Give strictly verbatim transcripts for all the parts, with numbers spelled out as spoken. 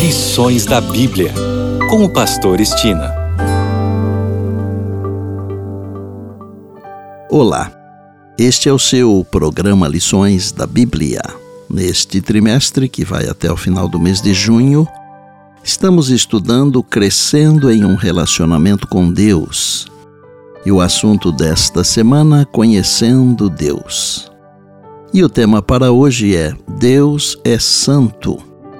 Lições da Bíblia, com o pastor Estina. Olá, este é o seu programa Lições da Bíblia. Neste trimestre, que vai até o final do mês de junho, estamos estudando Crescendo em um Relacionamento com Deus. E o assunto desta semana, Conhecendo Deus. E o tema para hoje é Deus é Santo.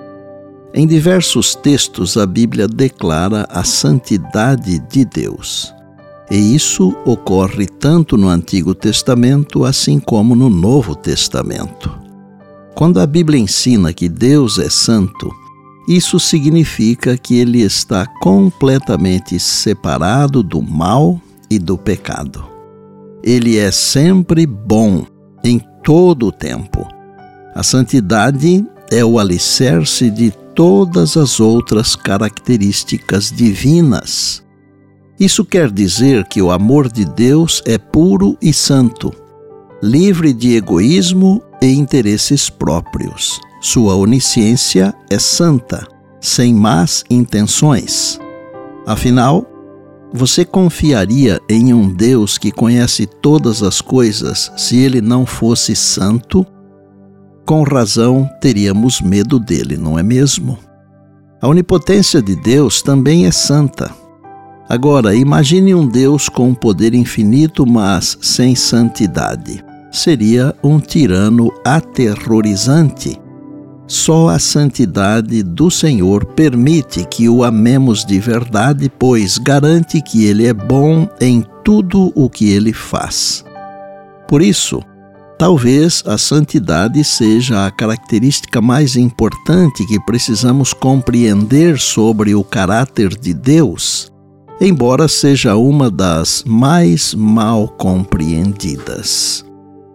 Em diversos textos, a Bíblia declara a santidade de Deus. E isso ocorre tanto no Antigo Testamento, assim como no Novo Testamento. Quando a Bíblia ensina que Deus é santo, isso significa que Ele está completamente separado do mal e do pecado. Ele é sempre bom, em todo o tempo. A santidade é o alicerce de todas as outras características divinas. Isso quer dizer que o amor de Deus é puro e santo, livre de egoísmo e interesses próprios. Sua onisciência é santa, sem más intenções. Afinal, você confiaria em um Deus que conhece todas as coisas se Ele não fosse santo? Com razão, teríamos medo dele, não é mesmo? A onipotência de Deus também é santa. Agora, imagine um Deus com um poder infinito, mas sem santidade. Seria um tirano aterrorizante. Só a santidade do Senhor permite que o amemos de verdade, pois garante que Ele é bom em tudo o que Ele faz. Por isso, talvez a santidade seja a característica mais importante que precisamos compreender sobre o caráter de Deus, embora seja uma das mais mal compreendidas.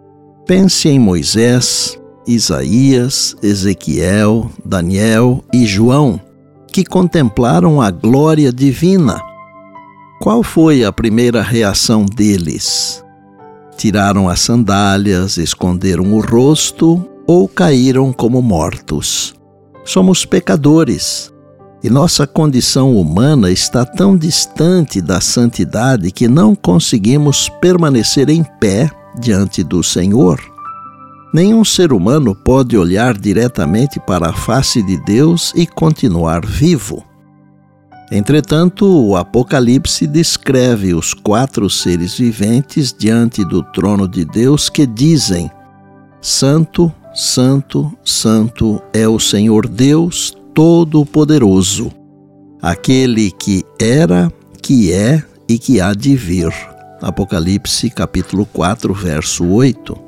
Pense em Moisés, Isaías, Ezequiel, Daniel e João, que contemplaram a glória divina. Qual foi a primeira reação deles? Tiraram as sandálias, esconderam o rosto ou caíram como mortos? Somos pecadores, e nossa condição humana está tão distante da santidade que não conseguimos permanecer em pé diante do Senhor. Nenhum ser humano pode olhar diretamente para a face de Deus e continuar vivo. Entretanto, o Apocalipse descreve os quatro seres viventes diante do trono de Deus que dizem: Santo, Santo, Santo é o Senhor Deus Todo-Poderoso, aquele que era, que é e que há de vir. Apocalipse capítulo quatro, verso oito.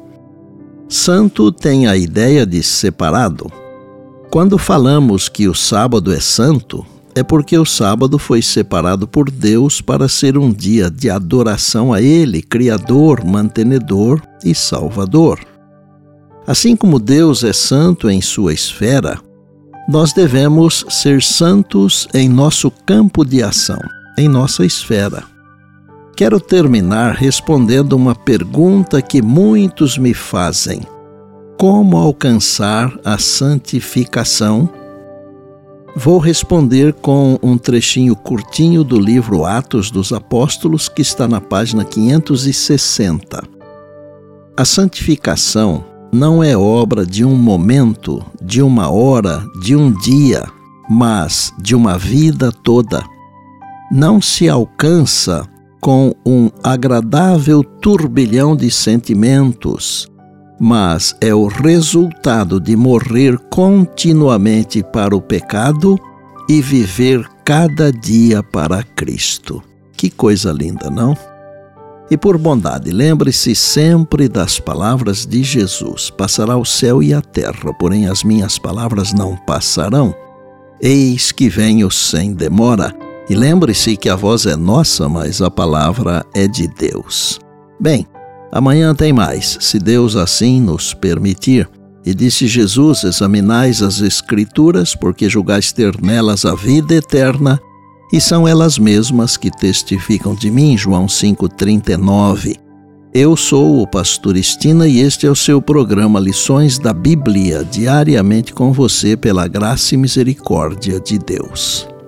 Santo tem a ideia de separado. Quando falamos que o sábado é santo, é porque o sábado foi separado por Deus para ser um dia de adoração a Ele, Criador, Mantenedor e Salvador. Assim como Deus é santo em sua esfera, nós devemos ser santos em nosso campo de ação, em nossa esfera. Quero terminar respondendo uma pergunta que muitos me fazem: como alcançar a santificação? Vou responder com um trechinho curtinho do livro Atos dos Apóstolos, que está na página quinhentos e sessenta. A santificação não é obra de um momento, de uma hora, de um dia, mas de uma vida toda. Não se alcança com um agradável turbilhão de sentimentos, mas é o resultado de morrer continuamente para o pecado e viver cada dia para Cristo. Que coisa linda, não? E por bondade, lembre-se sempre das palavras de Jesus: passará o céu e a terra, porém as minhas palavras não passarão. Eis que venho sem demora. E lembre-se que a voz é nossa, mas a palavra é de Deus. Bem, amanhã tem mais, se Deus assim nos permitir. E disse Jesus: examinais as Escrituras, porque julgais ter nelas a vida eterna, e são elas mesmas que testificam de mim. João cinco, trinta e nove. Eu sou o pastor Estina e este é o seu programa Lições da Bíblia, diariamente com você pela graça e misericórdia de Deus.